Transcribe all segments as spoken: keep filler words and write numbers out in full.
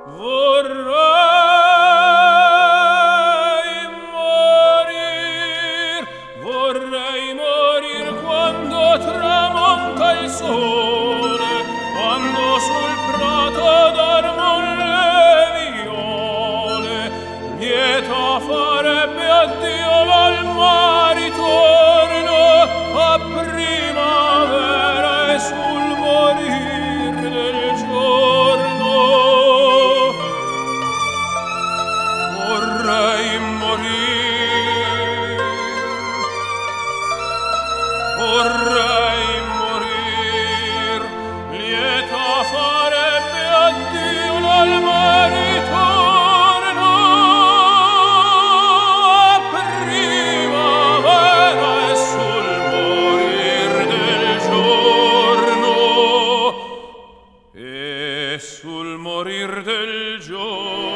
Vorrei morir, vorrei morir quando tramonta il sole, quando sul prato dormon le viole. Lieta farebbe addio l'alma ritorno a primavera e sul morir del giorno. Vorrei morir, vorrei morir, lieta farebbe addio l'alma ritorno a primavera e sul morir del giorno, e sul morir del giorno.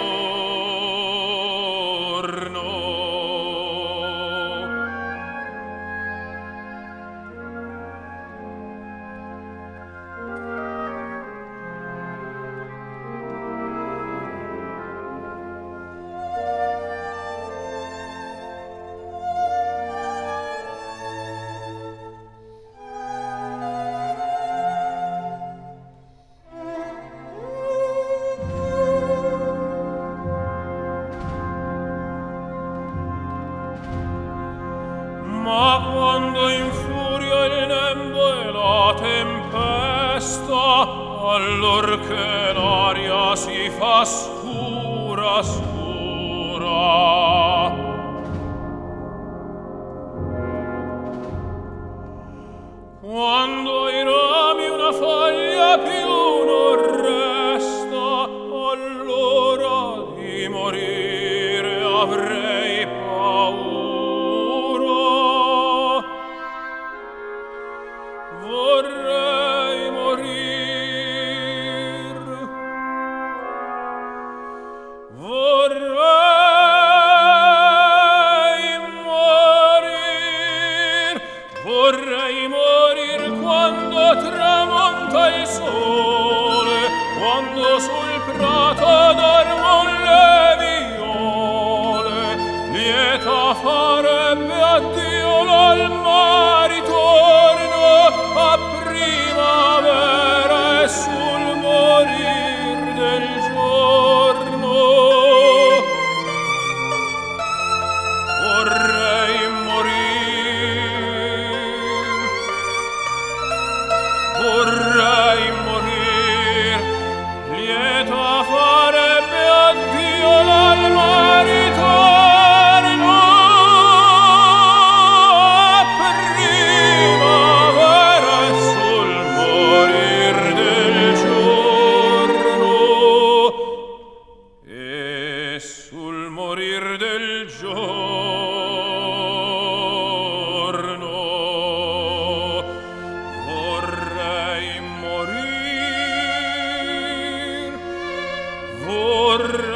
Ma quando infuria il nembo e la tempesta, allor che l'aria si fa scura, scura. Quando ai rami una foglia più non resta, allora di morire avrei paura. Vorrei morir, vorrei morir, vorrei morir quando tramonta il sole, quando sul prato dormon le viole. Lieta farebbe addio l'alma ritorno a primavera e sul morir del giorno. Vorrei morir, vorrei morir, lieta farebbe addio l'alma ritorno a primavera e sul morir del giorno, e sul morir del giorno. Vorrei morir, vorrei